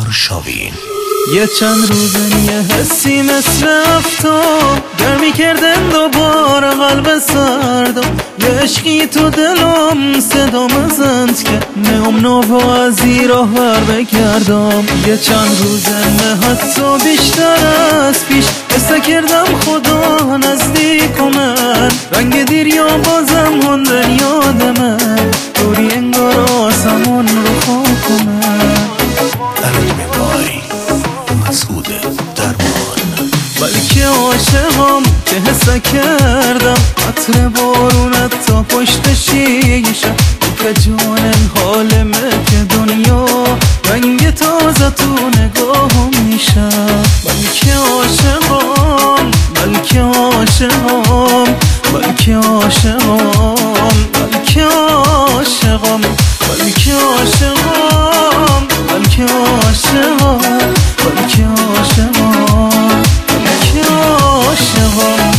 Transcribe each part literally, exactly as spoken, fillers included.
آرشاوین. یه چند روزن یه حسی مثل افتاد گرمی کردن دوباره قلب سردم، یه عشقی تو دلم صدا مزند که میام نو از این راه بر بگردم. یه چند روزن نه حتی بیشتر از پیش حس کردم خدا نزدیک من، رنگ دریا بازم هندن یاد من، دوری انگار آسمون رو خاک من. مسعود درمان. بلکه عاشقم که حس کردم عطر بارونت تا پشت شیشه، که جانن حالمه که دنیا رنگ تازه تو نگاهم میشه. بلکه عاشقم بلکه عاشقم بلکه عاشقم بلکه عاشقم بلکه عاشقم بلکه عاشقم بلکه عاشقم بلکه عاشقم.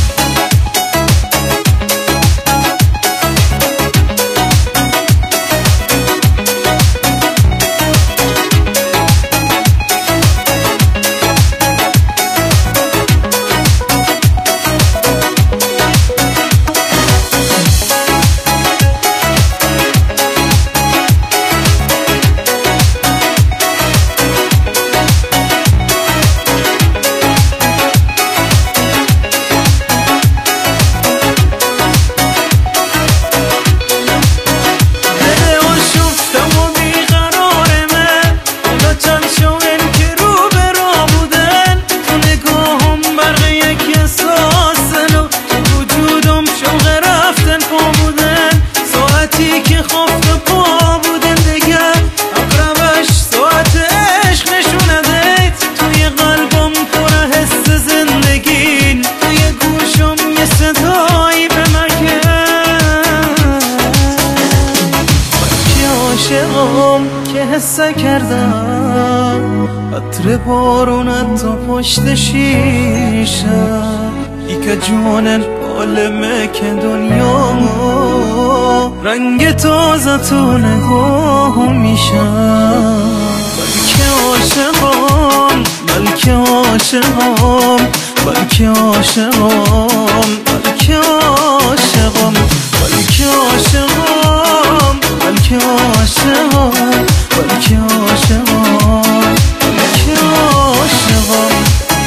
که حس کردم عطر بارونت تا پشت شیشه، ای که جانن عالمه که دنیا رنگ تازه تو نگاه میشه. بلکه عاشقم بلکه عاشقم بلکه عاشقم بلکه عاشقم بلکه عاشقم بلکه عاشقم بلکه عاشقم بلکه عاشقم.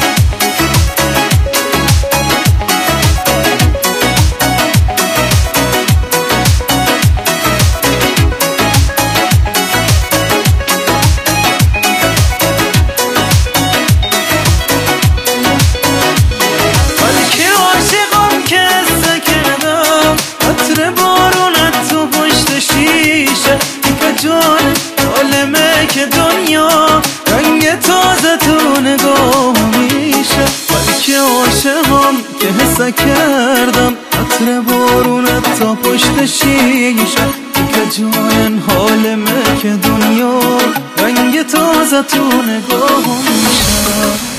بلکه عاشقم که حس کردم عطر بارونت تو پشت شیشه، جان عالمه که دنیا رنگ تازه تو نگاه میشه. بلکه عاشقم که حس کردم عطر بارونت تا پشت شیشه، که جان حالمه که دنیا رنگ تازه تو نگاه میشه.